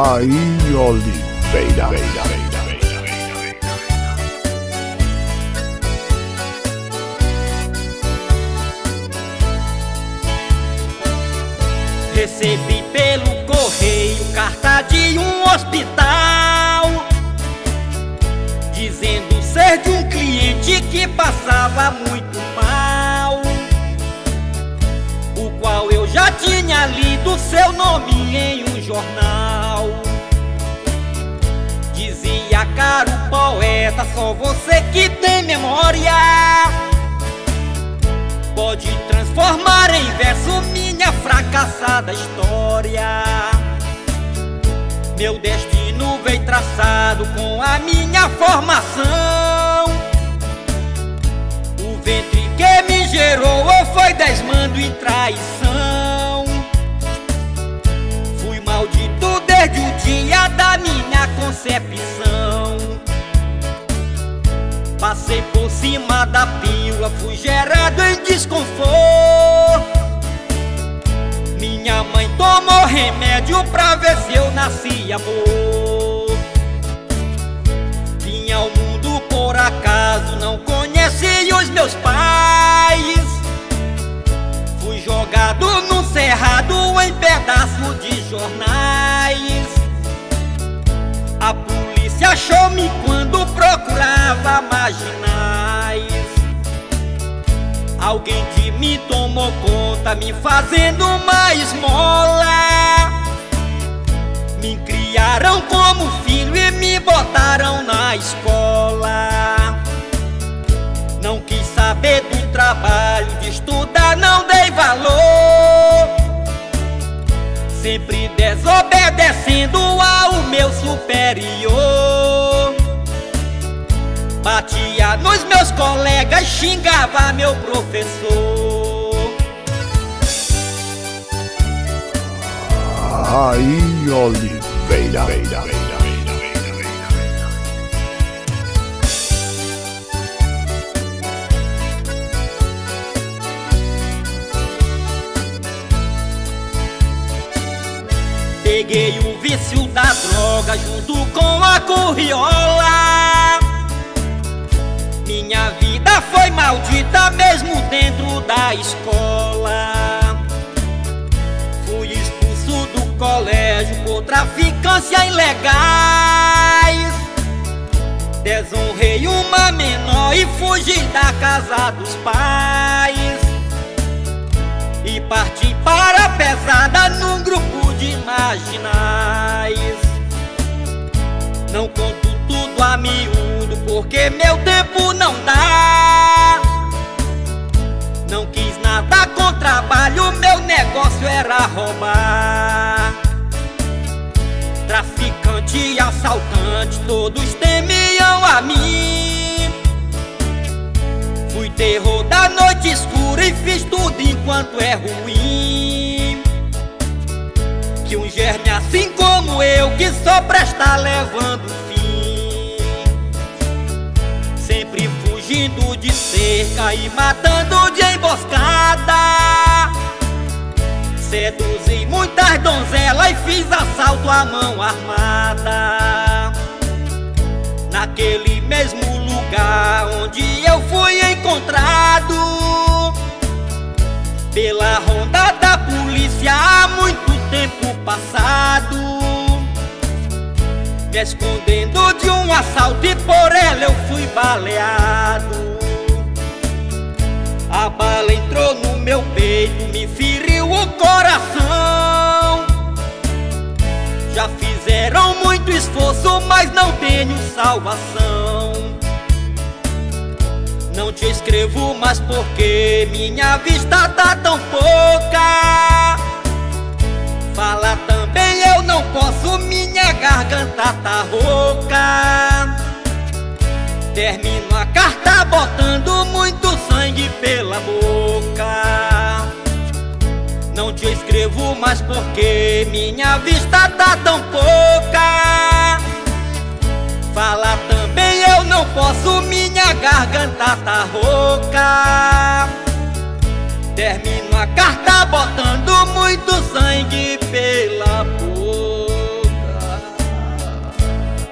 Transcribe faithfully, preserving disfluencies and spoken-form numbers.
Raí Oliveira. Recebi pelo correio carta de um hospital, dizendo ser de um cliente que passava muito mal, o qual eu já tinha lido seu nome em um jornal. Dizia: caro poeta, só você que tem memória pode transformar em verso minha fracassada história. Meu destino veio traçado com a minha formação. O ventre que me gerou foi desmando em traição. Fui maldito desde o dia da minha concepção. Passei por cima da pílula, fui gerado em desconforto. Minha mãe tomou remédio pra ver se eu nascia morto. Vim ao mundo por acaso, não conheci os meus pais. Fui jogado num cerrado em pedaços de jornais. A polícia achou-me quando procurava marginais. Alguém de mim tomou conta, me fazendo uma esmola. Me criaram como filho e me botaram na escola. Não quis saber do trabalho, de estudar não dei valor. Sempre desobedecendo ao meu superior. Batia nos meus colegas, xingava meu professor. Raí Oliveira. Peguei o vício da droga junto com a curriola. Minha vida foi maldita mesmo dentro da escola. Fui expulso do colégio por traficância ilegais. Desonrei uma menor e fugi da casa dos pais. E parti para a pesada num grupo de marginais. Não conto tudo a miúdo porque meu tempo não dá. Não quis nada com trabalho, meu negócio era roubar. Traficante e assaltante, todos temiam a mim. Fui terror da noite escura e fiz tudo enquanto é ruim. Que um germe assim como eu, que só presta levando fim. Sempre fugindo de cerca e matando de emboscada. Seduzi muitas donzelas e fiz assalto à mão armada. Naquele mesmo lugar onde eu fui encontrado pela ronda da polícia há muito tempo passado, me escondendo de um assalto e por ela eu fui baleado. A bala entrou no meu peito, me feriu o coração. Já fizeram muito esforço, mas não tenho salvação. Não te escrevo mais porque minha vista tá tão pouca. Fala também eu não posso, minha garganta tá rouca. Termino a carta botando muito sangue pela boca. Não te escrevo mais porque minha vista tá tão pouca. Fala também eu não posso, minha garganta tá rouca. Termino a carta botando muito sangue